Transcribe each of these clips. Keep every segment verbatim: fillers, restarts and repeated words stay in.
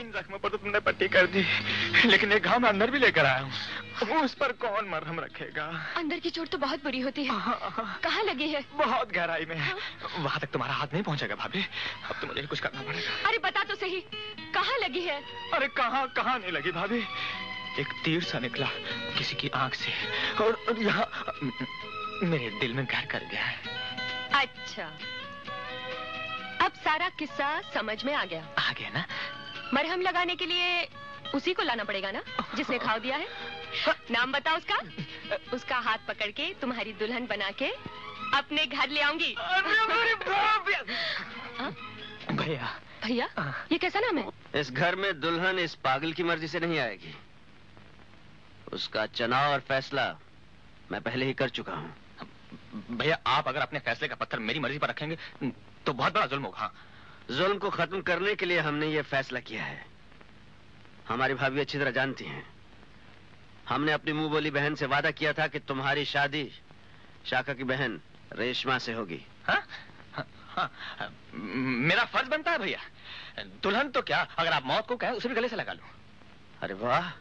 इन जख्मों पर तो तुमने पट्टी कर दी, लेकिन एक घाव मैं अंदर भी लेकर आया हूँ। उस पर कौन मरहम रखेगा? अंदर की चोट तो बहुत बुरी होती है। कहाँ लगी है? बहुत गहराई में। हाँ? वहाँ तक तुम्हारा हाथ नहीं पहुँचेगा भाभी। अब तो मुझे कुछ करना पड़ेगा। अरे बता तो सही, कहाँ लगी है? अरे कहाँ कहाँ नहीं लगी भाभी। एक तीर सा निकला किसी की आंख से और, और यहाँ मेरे दिल में घर कर गया है। अच्छा, अब सारा किस्सा समझ में आ गया। आ गया ना? मरहम लगाने के लिए उसी को लाना पड़ेगा ना जिसने घाव दिया है। नाम बता उसका। उसका हाथ पकड़ के तुम्हारी दुल्हन बना के अपने घर ले आऊंगी। भैया भैया, ये कैसा नाम है? इस घर में दुल्हन इस पागल की मर्जी से नहीं आएगी। उसका चुनाव और फैसला मैं पहले ही कर चुका हूँ। भैया, आप अगर अपने फैसले का पत्थर मेरी मर्जी पर रखेंगे तो बहुत बड़ा जुल्म होगा। जुल्म को खत्म करने के लिए हमने ये फैसला किया है। हमारी भाभी अच्छी तरह जानती हैं, हमने अपनी मुंह बोली बहन से वादा किया था कि तुम्हारी शादी शाका की बहन रेशमा से होगी। हाँ? हाँ, हाँ, हाँ, मेरा फर्ज बनता है भैया। दुल्हन तो क्या, अगर आप मौत को कहें उसे भी गले से लगा लो। अरे वाह।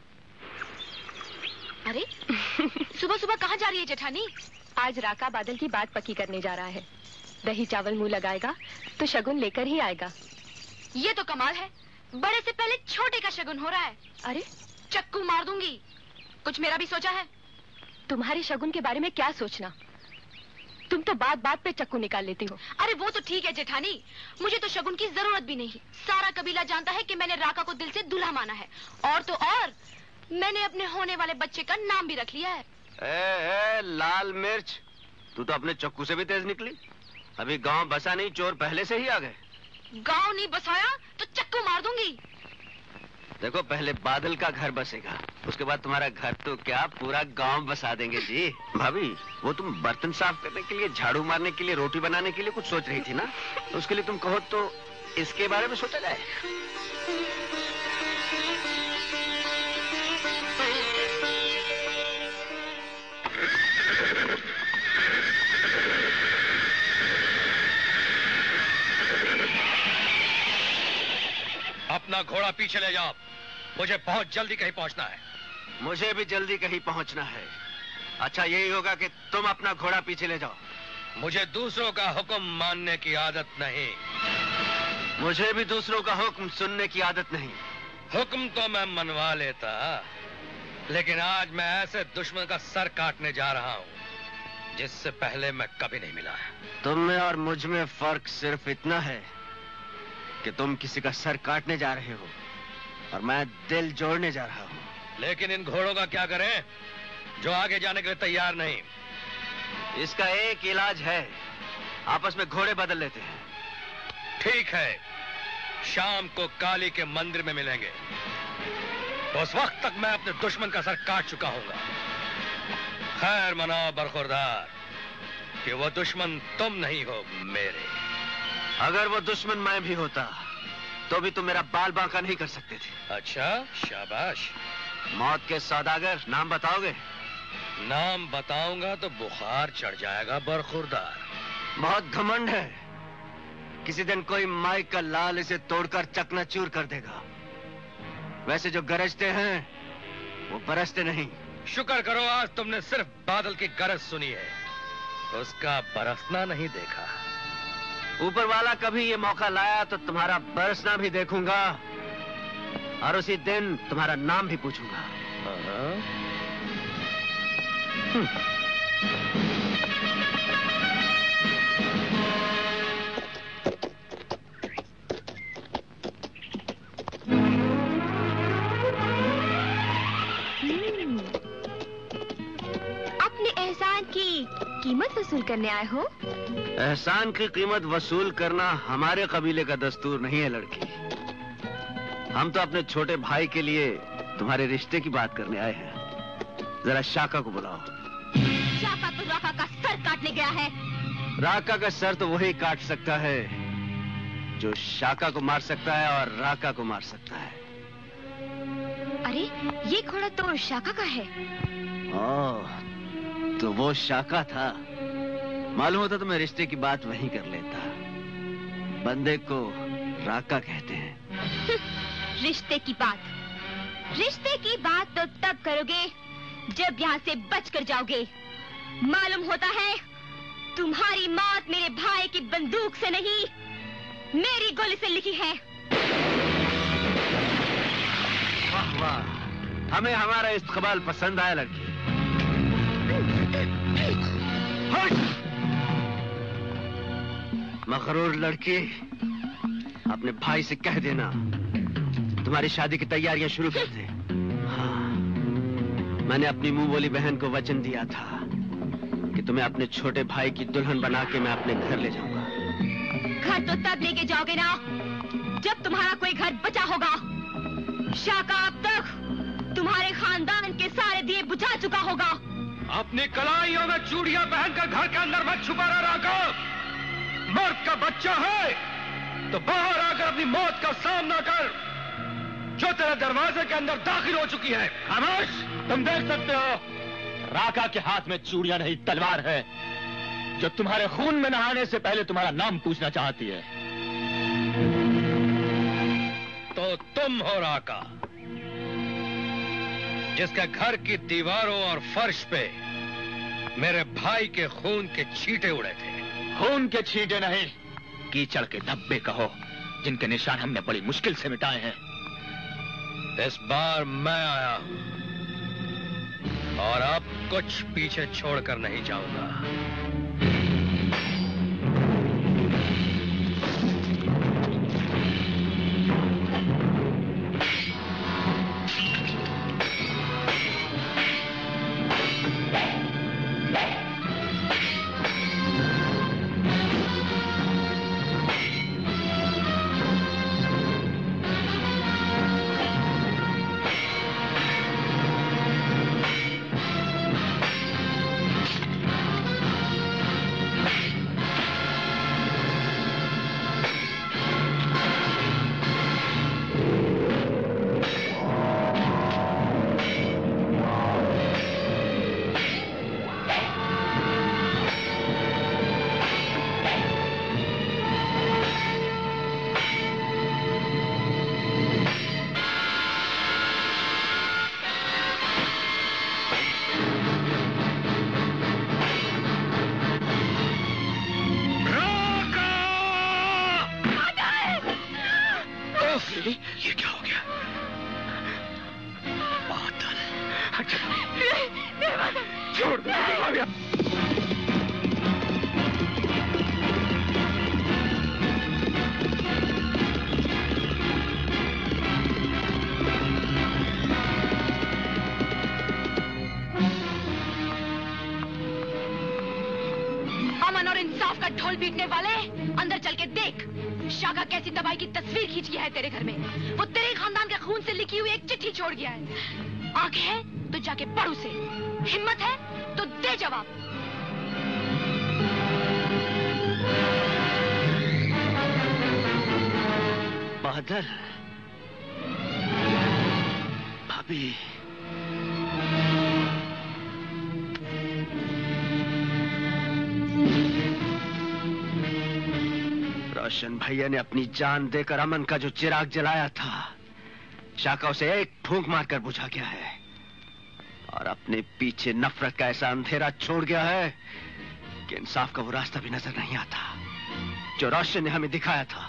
अरे सुबह सुबह कहाँ जा रही है जेठानी? आज राका बादल की बात पक्की करने जा रहा है। दही चावल मुंह लगाएगा तो शगुन लेकर ही आएगा। ये तो कमाल है, बड़े से पहले छोटे का शगुन हो रहा है। अरे चक्कू मार दूंगी। कुछ मेरा भी सोचा है? तुम्हारे शगुन के बारे में क्या सोचना, तुम तो बात बात पे चक्कू निकाल लेती हो। अरे वो तो ठीक है जेठानी, मुझे तो शगुन की जरूरत भी नहीं। सारा कबीला जानता है कि मैंने राका को दिल से दूल्हा माना है। और तो और मैंने अपने होने वाले बच्चे का नाम भी रख लिया है। ए, ए, लाल मिर्च, तू तो अपने चक्कू से भी तेज निकली। अभी गांव बसा नहीं, चोर पहले से ही आ गए। गांव नहीं बसाया तो चक्कू मार दूंगी। देखो, पहले बादल का घर बसेगा, उसके बाद तुम्हारा घर तो क्या पूरा गांव बसा देंगे जी। भाभी, वो तुम बर्तन साफ करने के लिए, झाड़ू मारने के लिए, रोटी बनाने के लिए कुछ सोच रही थी ना, तो उसके लिए तुम कहो तो इसके बारे में सोचा जाए। अपना घोड़ा पीछे ले जाओ, मुझे बहुत जल्दी कहीं पहुंचना है। मुझे भी जल्दी कहीं पहुंचना है। अच्छा, यही होगा कि तुम अपना घोड़ा पीछे ले जाओ। मुझे दूसरों का हुक्म मानने की आदत नहीं। मुझे भी दूसरों का हुक्म सुनने की आदत नहीं। हुक्म तो मैं मनवा लेता, लेकिन आज मैं ऐसे दुश्मन का सर काटने जा रहा हूं जिससे पहले मैं कभी नहीं मिला। तुम में और मुझ में फर्क सिर्फ इतना है कि तुम किसी का सर काटने जा रहे हो और मैं दिल जोड़ने जा रहा हूं। लेकिन इन घोड़ों का क्या करें जो आगे जाने के लिए तैयार नहीं? इसका एक इलाज है, आपस में घोड़े बदल लेते हैं। ठीक है, शाम को काली के मंदिर में मिलेंगे। तो उस वक्त तक मैं अपने दुश्मन का सर काट चुका हूंगा। खैर मनाओ बरखुरदार कि वो दुश्मन तुम नहीं हो मेरे। अगर वो दुश्मन मैं भी होता तो भी तुम मेरा बाल बांका नहीं कर सकते थे। अच्छा, शाबाश। मौत के सौदागर, नाम बताओगे? नाम बताऊंगा तो बुखार चढ़ जाएगा बरखुरदार। बहुत घमंड है। किसी दिन कोई माइक का लाल इसे तोड़कर चकनाचूर कर देगा। वैसे जो गरजते हैं वो बरसते नहीं। शुक्र करो आज तुमने सिर्फ बादल की गरज सुनी है, उसका बरसना नहीं देखा। ऊपर वाला कभी ये मौका लाया तो तुम्हारा बरसना भी देखूंगा और उसी दिन तुम्हारा नाम भी पूछूंगा। अपने एहसान की कीमत वसूल करने आए हो? एहसान की कीमत वसूल करना हमारे कबीले का दस्तूर नहीं है लड़की। हम तो अपने छोटे भाई के लिए तुम्हारे रिश्ते की बात करने आए हैं। जरा शाका को बुलाओ। शाका तो राका का सर काटने गया है। राका का सर तो वही काट सकता है जो शाका को मार सकता है और राका को मार सकता है। अरे ये घोड़ा तो शाका का है। ओह, तो वो शाका था। मालूम होता तो मैं रिश्ते की बात वहीं कर लेता। बंदे को राका कहते हैं। रिश्ते की बात रिश्ते की बात तो तब करोगे जब यहाँ से बचकर जाओगे। मालूम होता है तुम्हारी मौत मेरे भाई की बंदूक से नहीं, मेरी गोली से लिखी है। वाह वाह, हमें हमारा इस्तकबाल पसंद आया लड़की। मगरूर लड़की, अपने भाई से कह देना तुम्हारी शादी की तैयारियां शुरू कर दे। हाँ, मैंने अपनी मुंह बोली बहन को वचन दिया था कि तुम्हें अपने छोटे भाई की दुल्हन बना के मैं अपने घर ले जाऊंगा। घर तो तब लेके जाओगे ना जब तुम्हारा कोई घर बचा होगा। शाका अब तक तुम्हारे खानदान के सारे दिए बुझा चुका होगा। अपनी कलाइयों में चूड़ियां पहनकर घर के अंदर मत छुपा रहा राघव। मर्द का बच्चा है तो बाहर आकर अपनी मौत का सामना कर, जो तेरे दरवाजे के अंदर दाखिल हो चुकी है। खामोश, तुम देख सकते हो राका के हाथ में चूड़ियां नहीं तलवार है, जो तुम्हारे खून में नहाने से पहले तुम्हारा नाम पूछना चाहती है। तो तुम हो राका, जिसके घर की दीवारों और फर्श पे मेरे भाई के खून के छींटे उड़े थे। खून के छींटे नहीं, कीचड़ के धब्बे कहो, जिनके निशान हमने बड़ी मुश्किल से मिटाए हैं। इस बार मैं आया हूं और अब कुछ पीछे छोड़कर नहीं जाऊंगा। ये क्या हो गया? बादल, छोड़ दो मुझे। अमन और इंसाफ का ढोल पीटने वाले, अंदर चल के देख शाका कैसी तबाही की तस्वीर खींच गया है तेरे घर में। वो तेरे खानदान के खून से लिखी हुई एक चिट्ठी छोड़ गया है। आंखें है तो जाके पढ़ उसे, हिम्मत है तो दे जवाब। बादल, भाभी, रोशन भैया ने अपनी जान देकर अमन का जो चिराग जलाया था, शाका उसे एक फूंक मारकर बुझा गया है और अपने पीछे नफरत का ऐसा अंधेरा छोड़ गया है कि इंसाफ का वो रास्ता भी नजर नहीं आता जो रोशन ने हमें दिखाया था।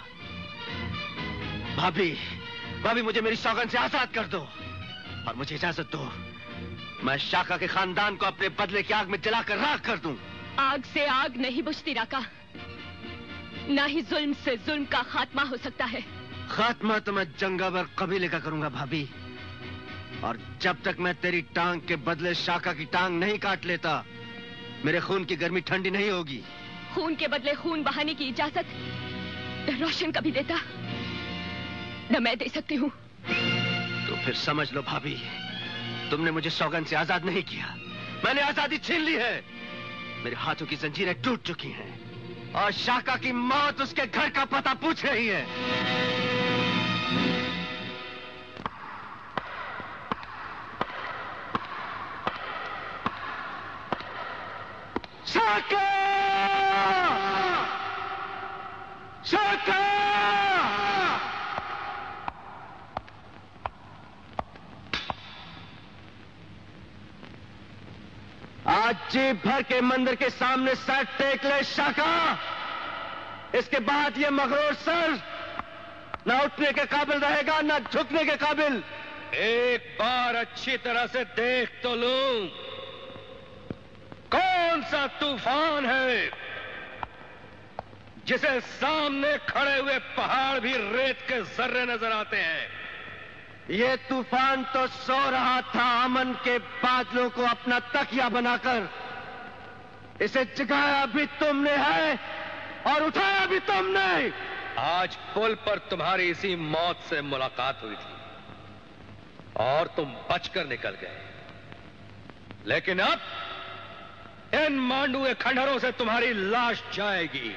भाभी, भाभी मुझे मेरी सौगंध से आजाद कर दो और मुझे इजाजत दो, मैं शाका के खानदान को अपने बदले की आग में जलाकर राख कर दूं। आग से आग नहीं बुझती राका, ना ही जुल्म से जुल्म का खात्मा हो सकता है। खात्मा तो मैं जंगावर कबीले का करूंगा भाभी, और जब तक मैं तेरी टांग के बदले शाका की टांग नहीं काट लेता, मेरे खून की गर्मी ठंडी नहीं होगी। खून के बदले खून बहाने की इजाजत रोशन कभी देता न मैं दे सकती हूँ। तो फिर समझ लो भाभी, तुमने मुझे सौगंध से आजाद नहीं किया, मैंने आजादी छीन ली है। मेरे हाथों की जंजीरें टूट चुकी हैं और शाका की मौत उसके घर का पता पूछ रही है। शाका! शाका! आज जी भर के मंदिर के सामने सर टेक ले शाका। इसके बाद ये मगरूर सर ना उठने के काबिल रहेगा ना झुकने के काबिल। एक बार अच्छी तरह से देख तो लूं, कौन सा तूफान है जिसे सामने खड़े हुए पहाड़ भी रेत के जर्रे नजर आते हैं। ये तूफान तो सो रहा था अमन के बादलों को अपना तकिया बनाकर। इसे जगाया भी तुमने है और उठाया भी तुमने। आज पुल पर तुम्हारी इसी मौत से मुलाकात हुई थी और तुम बचकर निकल गए, लेकिन अब इन मांडुए खंडहरों से तुम्हारी लाश जाएगी।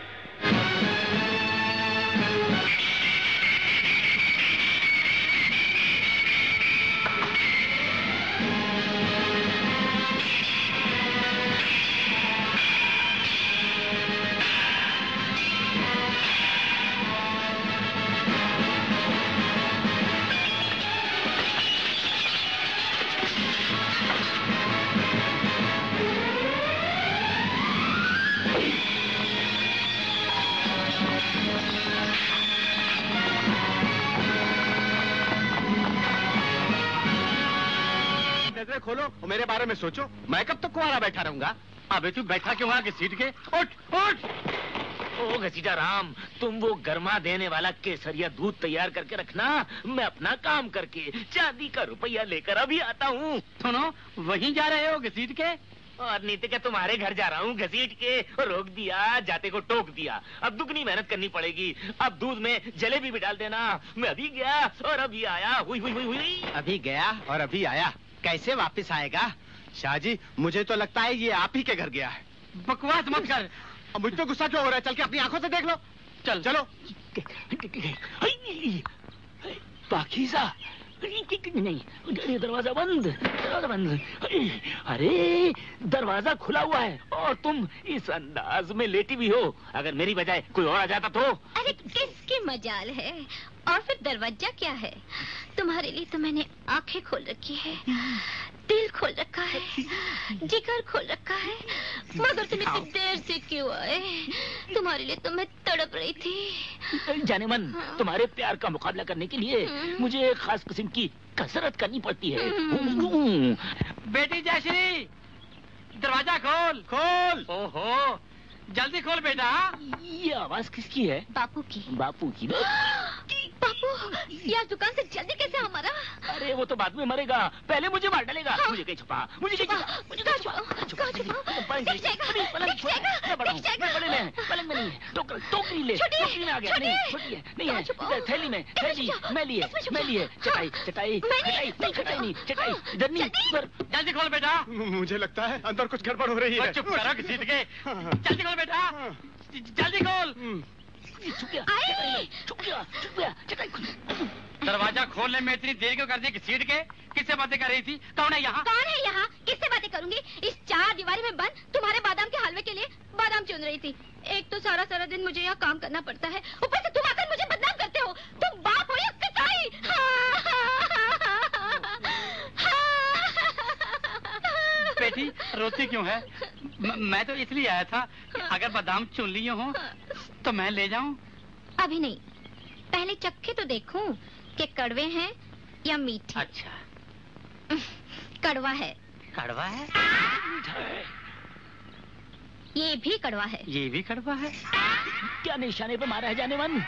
खोलो और मेरे बारे में सोचो। मैं कब तक कुंवारा बैठा रहूंगा? अबे तू बैठा क्यों वहां घसीट के? उठ उठ। ओ घसीटा राम, तुम वो गर्मा देने वाला केसरिया दूध तैयार करके रखना, मैं अपना काम करके चांदी का रुपया लेकर अभी आता हूँ। सुनो, वहीं जा रहे हो घसीट के? और नीति के तुम्हारे घर जा रहा हूँ घसीट के। रोक दिया, जाते को टोक दिया। अब दुगनी मेहनत करनी पड़ेगी। अब दूध में जलेबी भी डाल देना। मैं अभी गया और अभी आया। हुई हुई हुई हुई। अभी गया और अभी आया, कैसे वापस आएगा? शाहजी, मुझे तो लगता है ये आप ही के घर गया है। बकवास मत कर। अब मुझ तो गुस्सा क्यों हो रहा है? चल के अपनी आंखों से देख लो। चल चलो। पाकीज़ा, नहीं, दरवाजा बंद, दरवाजा बंद। अरे दरवाजा खुला हुआ है और तुम इस अंदाज में लेटी भी हो। अगर मेरी बजाय कोई और आ जाता तो? अरे किसकी मजाल है? और फिर दरवाजा क्या है? तुम्हारे लिए तो मैंने आंखें खोल रखी है, दिल खोल रखा है, जिगर खोल रखा है, मगर तुम इतनी देर से क्यों आए? तुम्हारे लिए तो मैं तड़प रही थी। जाने मन, हाँ। तुम्हारे प्यार का मुकाबला करने के लिए मुझे एक खास किस्म की कसरत करनी पड़ती है। बेटी जयश्री, दरवाजा खोल खोल। ओहो, जल्दी खोल बेटा। ये आवाज किसकी है? बापू की। बापू की? बापू, यार दुकान से जल्दी कैसे हमारा? अरे वो तो बाद में मरेगा, पहले मुझे मार डालेगा। हाँ। मुझे कहीं छुपा, मुझे कहीं छुपा, मुझे कहीं छुपा, छुपा, छुपा, दिख जाएगा, दिख जाएगा, मैं बड़ा हूँ, मैं बड़े में, पलंग में नहीं है, टोकरी, टोकरी ले, टोकरी में आ गया, नहीं, छोटी है, नहीं है, थैली में, थैली, मैं लिए, मैं लिए, चटाई, चटाई, चटाई, नहीं चटाई नहीं, चटाई, इधर नहीं, पर जल्दी खोल बेटा। मुझे लगता है अंदर कुछ गड़बड़ हो रही है। चुप करो घसीट के, जल्दी खोल बेटा, जल्दी खोल। छुप गया, छुप गया, छुप गया, चटाई खुल। दरवाजा खोलने में इतनी देर क्यों कर दी? घसीट के किससे बातें कर रही थी? कौन है यहाँ? कौन है यहाँ? किससे बातें करूंगी? इस चार दीवारी में बंद तुम्हारे बादाम के हलवे के लिए बादाम चुन रही थी। एक तो सारा सारा दिन मुझे यहाँ काम करना पड़ता है, ऊपर से तुम आकर मुझे बदनाम करते हो। तुम बाप हो या पिताई? बेटी रोती क्यों है? म, मैं तो इसलिए आया था कि अगर बादाम चुन लिए हो तो मैं ले जाऊं। अभी नहीं, पहले चक्के तो देखूं कि कड़वे हैं या मीठे। अच्छा, कड़वा है। कड़वा है? ये भी कड़वा है। ये भी कड़वा है? क्या निशाने पे मारा है जाने मन?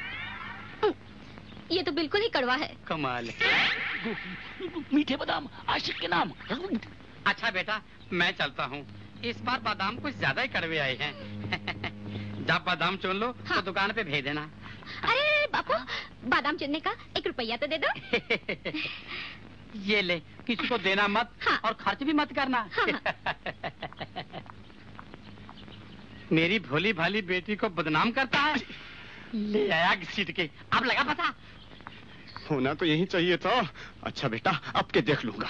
ये तो बिल्कुल ही कड़वा है। कमाल। मीठे बादाम आशिक के नाम। अच्छा बेटा, मैं चलता हूँ। इस बार बादाम कुछ ज्यादा ही कड़वे आए हैं। जब बादाम चुन लो हाँ। तो दुकान पे भेज देना। अरे बापू, बादाम चुनने का एक रुपया तो दे दो। ये ले, किसी को देना मत हाँ। और खर्च भी मत करना। हाँ। मेरी भोली भाली बेटी को बदनाम करता है। ले आया घसीट के, अब लगा पता। होना तो यही चाहिए था। अच्छा बेटा, अब के देख लूंगा।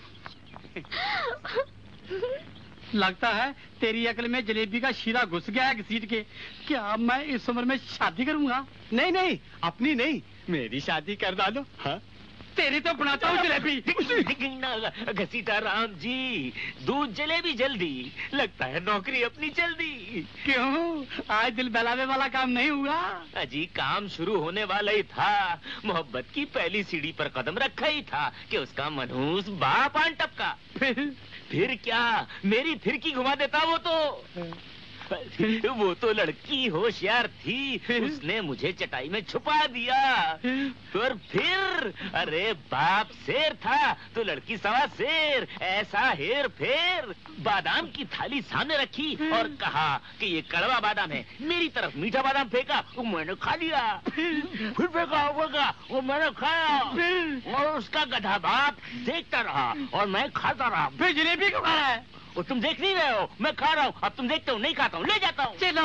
लगता है तेरी अकल में जलेबी का शीरा घुस गया है घसीट के। क्या मैं इस उम्र में शादी करूंगा? नहीं नहीं, अपनी नहीं, मेरी शादी कर डालो। हाँ? तेरी तो बनाता हूँ जलेबी। घसीटा राम जी, दूध जलेबी जल्दी, लगता है नौकरी अपनी जल्दी। क्यों, आज दिल बहलावे वाला काम नहीं हुआ? अजी काम शुरू होने वाला ही था, मोहब्बत की पहली सीढ़ी पर कदम रखा ही था कि उसका मनहूस बाप आन टपका। फिर फिर क्या, मेरी फिरकी घुमा देता वो तो। वो तो लड़की होशियार थी, उसने मुझे चटाई में छुपा दिया। और फिर अरे बाप शेर था तो लड़की सवा शेर, ऐसा हेर फेर। बादाम की थाली सामने रखी और कहा कि ये कड़वा बादाम है, मेरी तरफ मीठा बादाम फेंका, वो मैंने खा लिया। फिर फेंका फेंका वो मैंने खाया, और उसका गधा बाप देखता रहा और मैं खाता रहा। फिर जलेबी क्यों खा रहा है? वो तुम देख नहीं रहे हो, मैं खा रहा हूँ। अब तुम देखते हो, नहीं खाता हूँ, ले जाता हूँ। चलो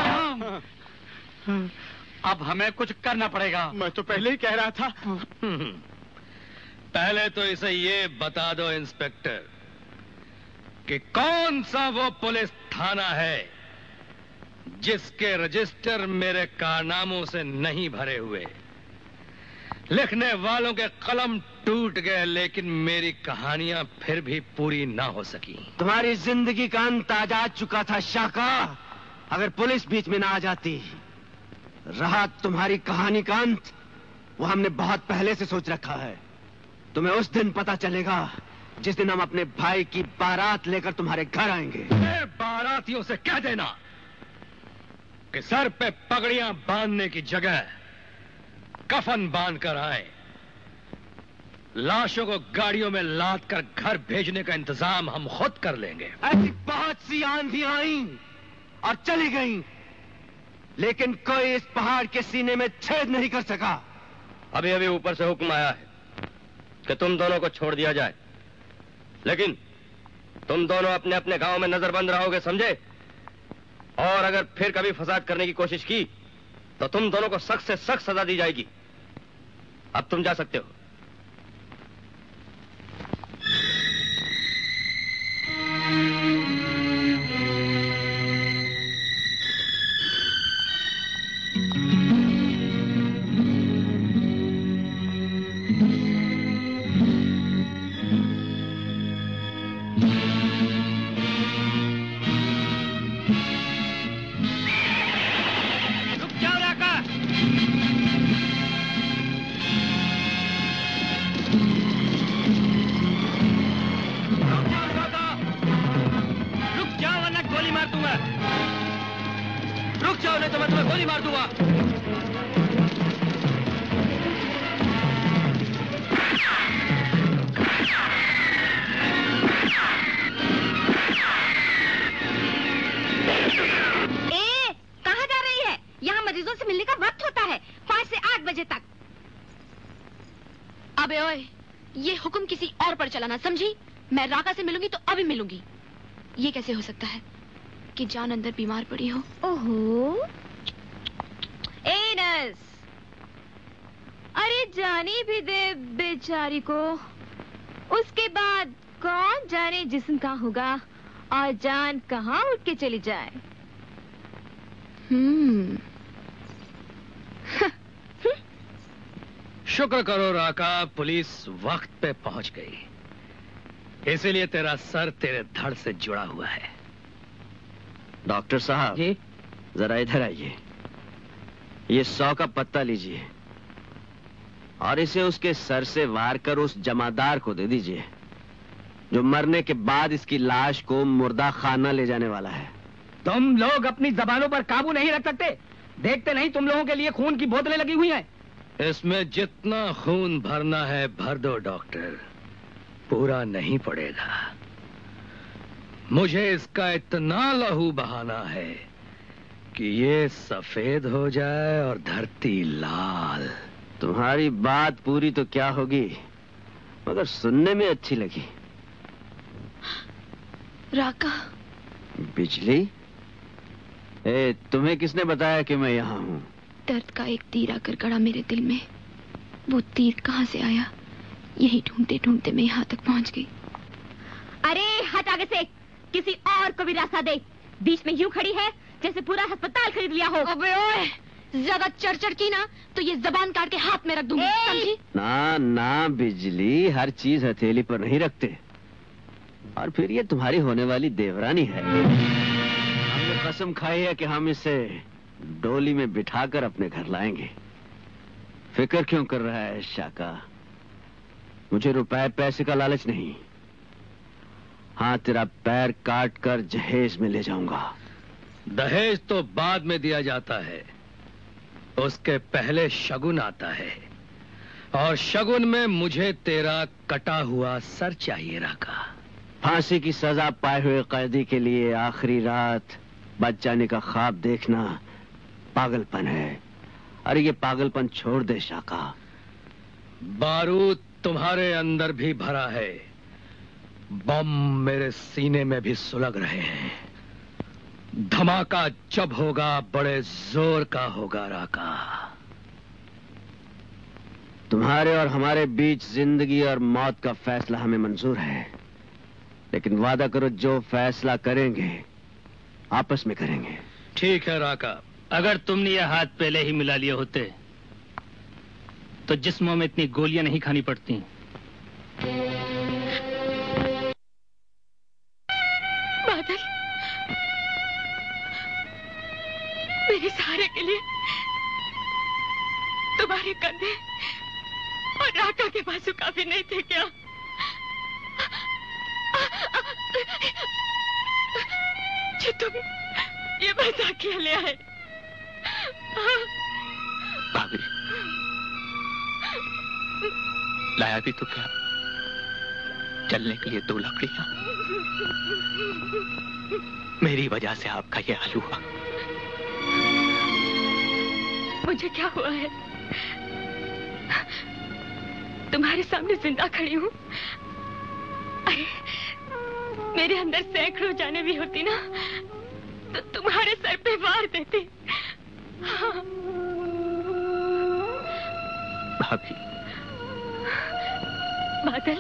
अब हमें कुछ करना पड़ेगा। मैं तो पहले ही कह रहा था। पहले तो इसे ये बता दो इंस्पेक्टर कि कौन सा वो पुलिस थाना है जिसके रजिस्टर मेरे कारनामों से नहीं भरे हुए। लिखने वालों के कलम टूट गए, लेकिन मेरी कहानियां फिर भी पूरी ना हो सकी। तुम्हारी जिंदगी का अंत आ जा चुका था शाका, अगर पुलिस बीच में ना आ जाती। रहा तुम्हारी कहानी का अंत, वो हमने बहुत पहले से सोच रखा है। तुम्हें उस दिन पता चलेगा जिस दिन हम अपने भाई की बारात लेकर तुम्हारे घर आएंगे। बारातियों से कह देना कि सर पे पगड़ियां बांधने की जगह कफन बांध कर आए। लाशों को गाड़ियों में लाद कर घर भेजने का इंतजाम हम खुद कर लेंगे। ऐसी बहुत सी आंधियां आई और चली गईं, लेकिन कोई इस पहाड़ के सीने में छेद नहीं कर सका। अभी अभी ऊपर से हुक्म आया है कि तुम दोनों को छोड़ दिया जाए, लेकिन तुम दोनों अपने अपने गांव में नजरबंद रहोगे, समझे? और अगर फिर कभी फसाद करने की कोशिश की तो तुम दोनों को सख्त से सख्त सजा दी जाएगी। अब तुम जा सकते हो। चलाना, समझी? मैं राका से मिलूंगी तो अभी मिलूंगी। ये कैसे हो सकता है कि जान अंदर बीमार पड़ी हो? ओहो, ए नर्स, अरे जाने भी दे बेचारी को। उसके बाद कौन जाने जिस्म कहाँ होगा और जान कहाँ उठ के चली जाए। हम्म शुक्र करो राका, पुलिस वक्त पे पहुंच गई, इसीलिए तेरा सर तेरे धड़ से जुड़ा हुआ है। डॉक्टर साहब जी, जरा इधर आइए। ये सौ का पत्ता लीजिए और इसे उसके सर से वार कर उस जमादार को दे दीजिए जो मरने के बाद इसकी लाश को मुर्दा खाना ले जाने वाला है। तुम लोग अपनी जबानों पर काबू नहीं रख सकते? देखते नहीं तुम लोगों के लिए खून की बोतलें लगी हुई हैं। इसमें जितना खून भरना है भर दो डॉक्टर, पूरा नहीं पड़ेगा। मुझे इसका इतना लहू बहाना है कि ये सफेद हो जाए और धरती लाल। तुम्हारी बात पूरी तो क्या होगी, मगर सुनने में अच्छी लगी। राका, बिजली? ए, तुम्हें किसने बताया कि मैं यहाँ हूँ? दर्द का एक तीर आकर गड़ा मेरे दिल में। वो तीर कहाँ से आया, यही ढूंढते ढूंढते मैं यहाँ तक पहुँच गई। अरे हट आगे से, किसी और को भी रास्ता दे। बीच में यूं खड़ी है जैसे पूरा अस्पताल खरीद लिया हो। अबे ओए, ज्यादा चढ़-चढ़ की ना तो ये जबान काट के हाथ में रख दूंगी, समझी? ना ना बिजली, हर चीज हथेली पर नहीं रखते। और फिर ये तुम्हारी होने वाली देवरानी है। हमने कसम खाई है कि हम इसे डोली में बिठाकर अपने घर लाएंगे। फिक्र क्यों कर रहा है शाका? मुझे रुपए पैसे का लालच नहीं। हाँ, तेरा पैर काट कर जहेज में ले जाऊंगा। दहेज तो बाद में दिया जाता है, उसके पहले शगुन आता है, और शगुन में मुझे तेरा कटा हुआ सर चाहिए राका। फांसी की सजा पाए हुए कैदी के लिए आखिरी रात बच जाने का ख्वाब देखना पागलपन है। अरे ये पागलपन छोड़ दे शाका। बारूद तुम्हारे अंदर भी भरा है, बम मेरे सीने में भी सुलग रहे हैं। धमाका जब होगा बड़े जोर का होगा राका। तुम्हारे और हमारे बीच जिंदगी और मौत का फैसला हमें मंजूर है, लेकिन वादा करो जो फैसला करेंगे आपस में करेंगे। ठीक है राका। अगर तुमने ये हाथ पहले ही मिला लिए होते तो जिस्मों में इतनी गोलियां नहीं खानी पड़ती। बादल, मेरे सहारे के लिए तुम्हारे कंधे और राका के बाजू काफी नहीं थे क्या? जो तुम ये मजाक किया ले आए। भाभी, लाया भी तो क्या, चलने के लिए दो लकड़ियां। मेरी वजह से आपका ये हाल हुआ। मुझे क्या हुआ है? तुम्हारे सामने जिंदा खड़ी हूँ। अरे मेरे अंदर सैकड़ों जाने भी होती ना तो तुम्हारे सर पे वार देती। हाँ। भाभी, बादल,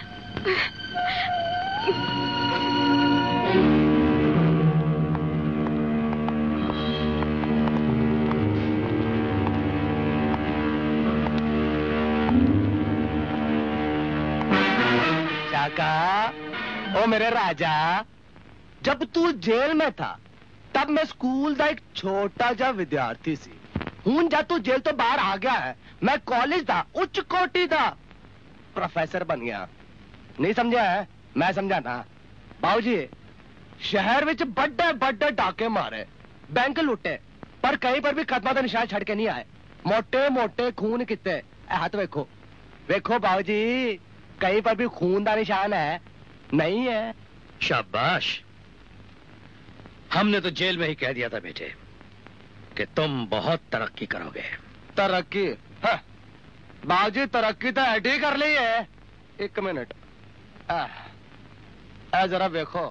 शाका, ओ मेरे राजा, जब तू जेल में था तब मैं स्कूल का एक छोटा जा विद्यार्थी सी। हूं जब तू जेल तो बाहर आ गया है, मैं कॉलेज था, उच्च कोटि था, प्रोफेसर बन गया। नहीं समझा है? मैं समझा ना। बाबूजी, शहर विच बड़े बड़े डाके मारे, बैंक लुटे, पर कहीं पर भी कदमां दा निशान छड़ के नहीं आए। मोटे मोटे खून किते, हाथ वेखो वेखो बाबूजी, कहीं पर भी खून का निशान है? नहीं है। शाबाश। हमने तो जेल में ही कह दिया था बेटे कि तुम बहुत तरक्की करोगे। तरक्की? हाँ। बाबूजी, तरक्की तो ऐडी कर ली है। एक मिनट, आ जरा देखो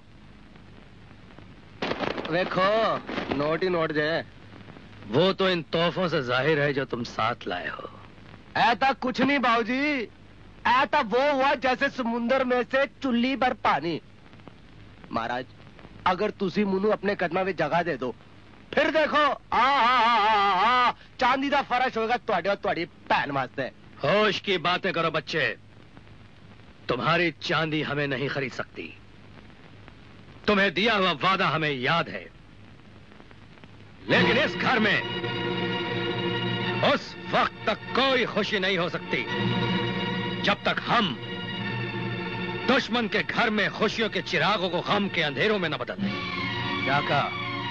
देखो, नोट ही नोट जे। वो तो इन तोहफों से जाहिर है जो तुम साथ लाए हो। ऐसा कुछ नहीं बाबूजी, ऐसा वो हुआ जैसे समुंदर में से चुल्ली भर पानी। महाराज, अगर तुसी मुनु अपने कदमां में जगह दे दो, फिर देखो आ, आ, आ, आ, आ, चांदी का फर्श होगा तुहाडे और तुहाडी भैन वास्ते। होश की बातें करो बच्चे, तुम्हारी चांदी हमें नहीं खरीद सकती। तुम्हें दिया हुआ वादा हमें याद है, लेकिन इस घर में उस वक्त तक कोई खुशी नहीं हो सकती जब तक हम दुश्मन के घर में खुशियों के चिरागों को गम के अंधेरों में न बदल दें। क्या कहा?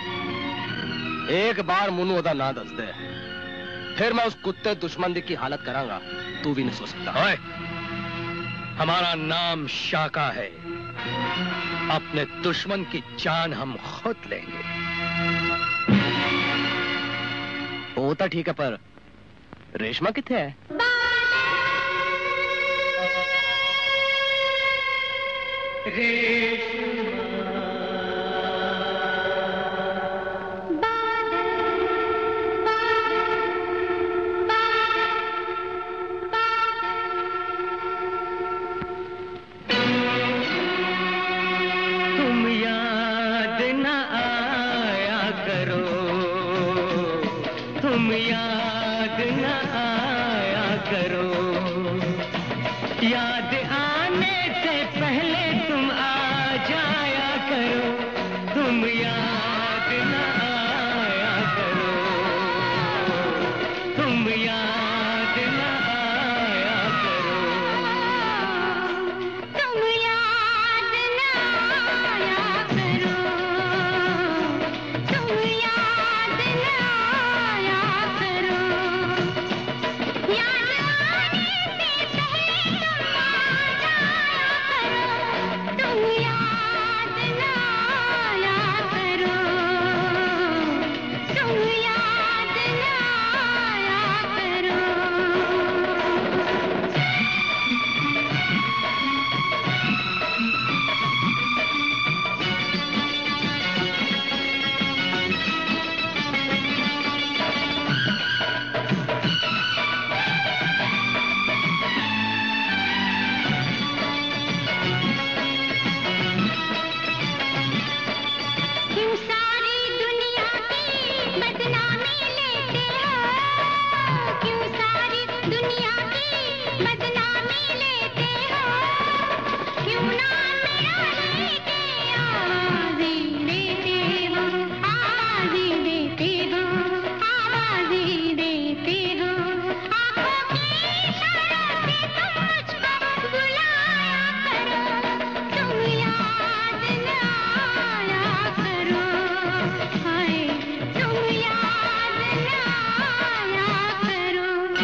एक बार मुनु ओदा ना दस दे, फिर मैं उस कुत्ते दुश्मन की हालत करांगा, तू भी नहीं सो सकता। ओए, हमारा नाम शाका है, अपने दुश्मन की जान हम खुद लेंगे। वो तो ठीक है, पर रेशमा किथे है? तुम याद न आया करो, तुम याद आने से पहले तुम आ जाया करो, तुम याद न आया करो, तुम याद न आया करो, तुम याद न आया करो, तुम याद न आया करो, याद आने से पहले तुम आ जाया करो, तुम याद न आया करो, तुम याद न आया करो। क्यों सारी दुनिया की बदनामी लेते हो, क्यों सारी दुनिया की बदनामी लेते हो, क्यों ना मेरा लेके आवाज़ें देते हो, आवाज़ें देते हो, आवाज़ें देते हो, आँखों के इशारों से तुम मुझको बुलाया करो, तुम याद न आया करो, हाय तुम याद न आया करो।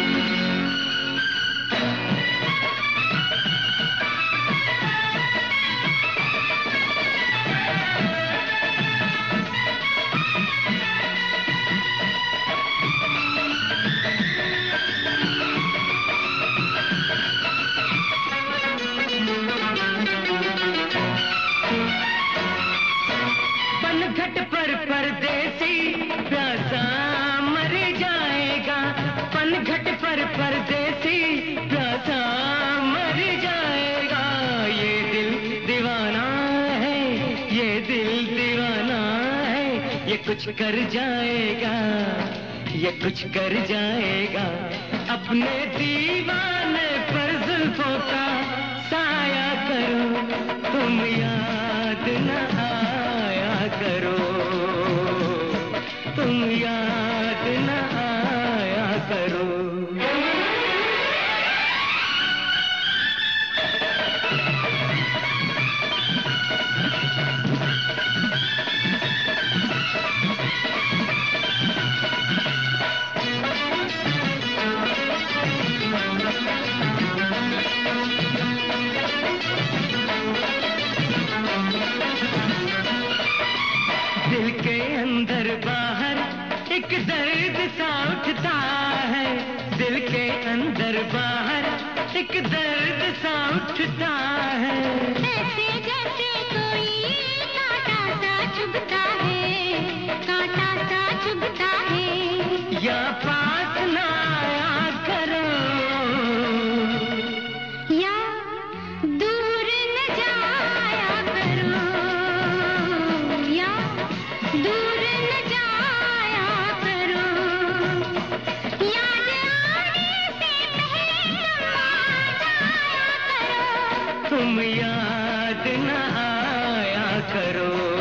पनघट पर परदेसी प्यासा मर जाएगा, पनघट पर परदेसी प्यासा मर जाएगा, ये दिल दीवाना है, ये दिल दीवाना है, ये कुछ कर जाएगा, ये कुछ कर जाएगा, अपने दीवाने पर जुल्फों का साया करो, तुम याद न आया करो, तुम याद न आया करो। दिल के अंदर बाहर एक दर्द सा उठता है, दिल के अंदर बाहर एक दर्द सा उठता है, ऐसे जैसे कोई कांटा सा चुभता है, कांटा सा चुभता है, या पास ना आया करो, या दूर न जाया करो, या दूर न जाया करो, याद आने से पहले तुम आ जाया करो, तुम याद न आया करो।